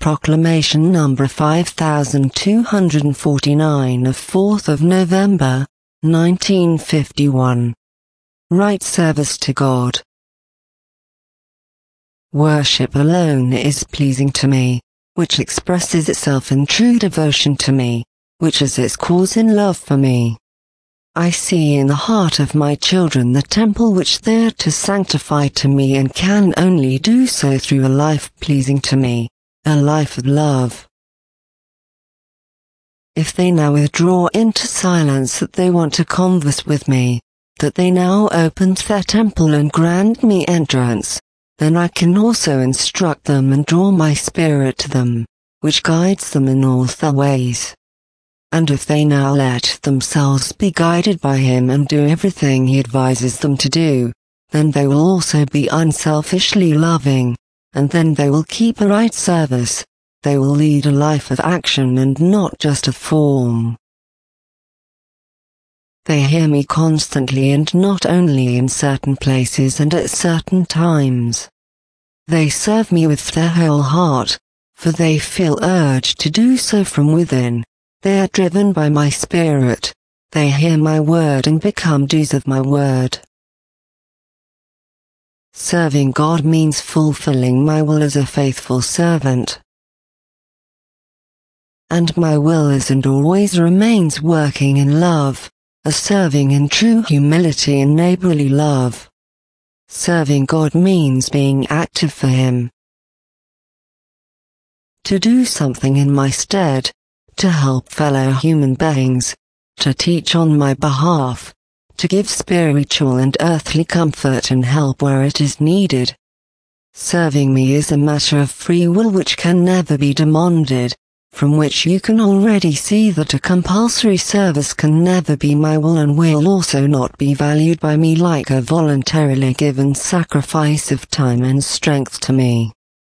Proclamation number 5249 of 4th of November, 1951. Right service to God. Worship alone is pleasing to me, which expresses itself in true devotion to me, which is its cause in love for me. I see in the heart of my children the temple which they are to sanctify to me, and can only do so through a life pleasing to me, a life of love. If they now withdraw into silence that they want to converse with me, that they now open their temple and grant me entrance, then I can also instruct them and draw my spirit to them, which guides them in all their ways. And if they now let themselves be guided by him and do everything he advises them to do, then they will also be unselfishly loving, and then they will keep a right service. They will lead a life of action and not just of form. They hear me constantly, and not only in certain places and at certain times. They serve me with their whole heart, for they feel urged to do so from within. They are driven by my spirit. They hear my word and become doers of my word. Serving God means fulfilling my will as a faithful servant. And my will is and always remains working in love, a serving in true humility and neighborly love. Serving God means being active for him. To do something in my stead, to help fellow human beings, to teach on my behalf, to give spiritual and earthly comfort and help where it is needed. Serving me is a matter of free will which can never be demanded, from which you can already see that a compulsory service can never be my will and will also not be valued by me like a voluntarily given sacrifice of time and strength to me.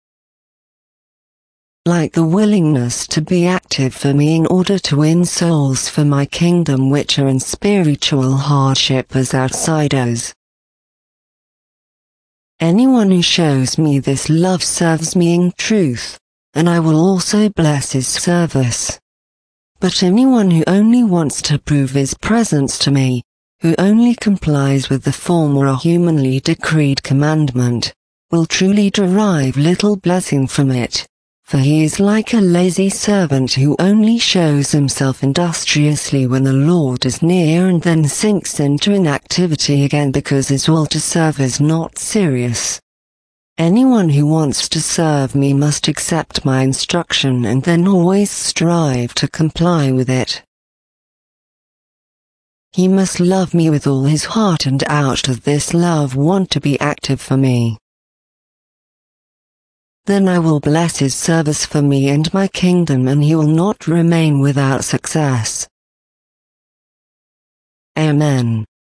Like the willingness to be active for me in order to win souls for my kingdom which are in spiritual hardship as outsiders. Anyone who shows me this love serves me in truth, and I will also bless his service. But anyone who only wants to prove his presence to me, who only complies with the form or a humanly decreed commandment, will truly derive little blessing from it. For he is like a lazy servant who only shows himself industriously when the Lord is near and then sinks into inactivity again because his will to serve is not serious. Anyone who wants to serve me must accept my instruction and then always strive to comply with it. He must love me with all his heart and out of this love want to be active for me. Then I will bless his service for me and my kingdom, and he will not remain without success. Amen.